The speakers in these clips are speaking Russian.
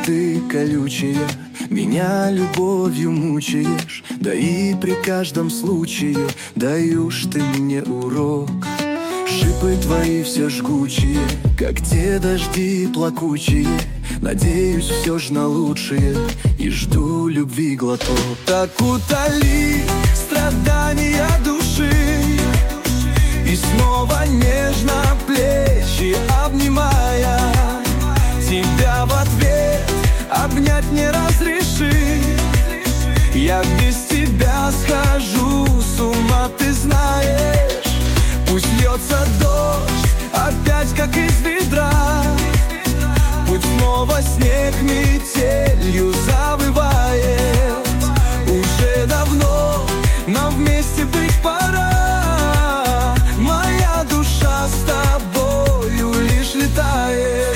ты колючая, меня любовью мучаешь, да и при каждом случае даешь ты мне урок. Шипы твои все жгучие, как те дожди плакучие. Надеюсь все ж на лучшее и жду любви глоток. Так утоли страдания души и снова нежно плечи обнимая, тебя в ответ обнять не разреши. Я без тебя схожу с ума, ты знаешь. Пусть льется дождь опять как из ведра, пусть снова снег метелью завывает. Уже давно нам вместе быть пора. Моя душа с тобою лишь летает.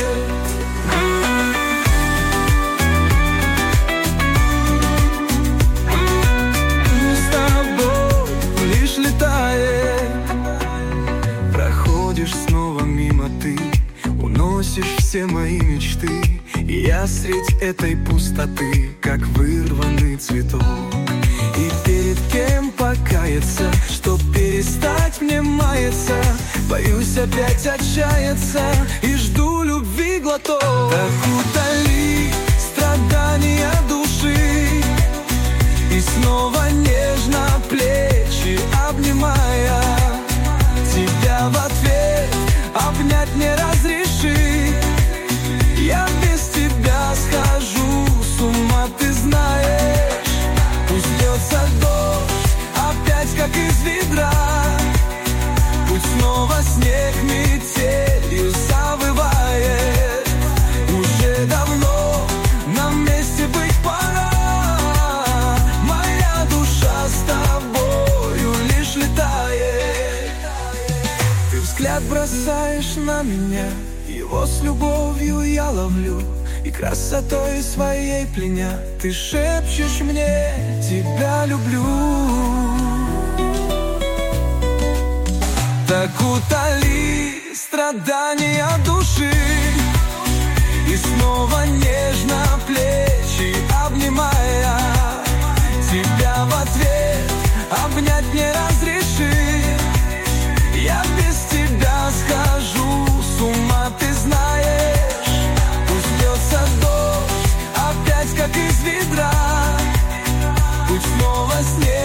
С тобой лишь летает. Проходишь снова мимо ты, уносишь все мои мечты, и я средь этой пустоты, как вырванный цветок. И перед кем покаяться, чтоб перестать мне маяться, боюсь опять отчаяться и жду любви глоток. Так утоли страдания души и снова нежно плечи обнимая, тебя в ответ обнять не разреши. Я без тебя схожу с ума, ты знаешь. Пусть льется дождь опять как из ведра, пусть снова снег метелью завывает. Уже давно нам вместе быть пора. Моя душа с тобою лишь летает. Ты взгляд бросаешь на меня, его с любовью я ловлю, и красотой своей пленя ты шепчешь мне: тебя люблю. Так утоли страдания души и снова нежно плечи обнимая, тебя в ответ обнять не разреши. Я без тебя схожу с ума, ты знаешь. Пусть льется дождь опять как из ведра, пусть снова снег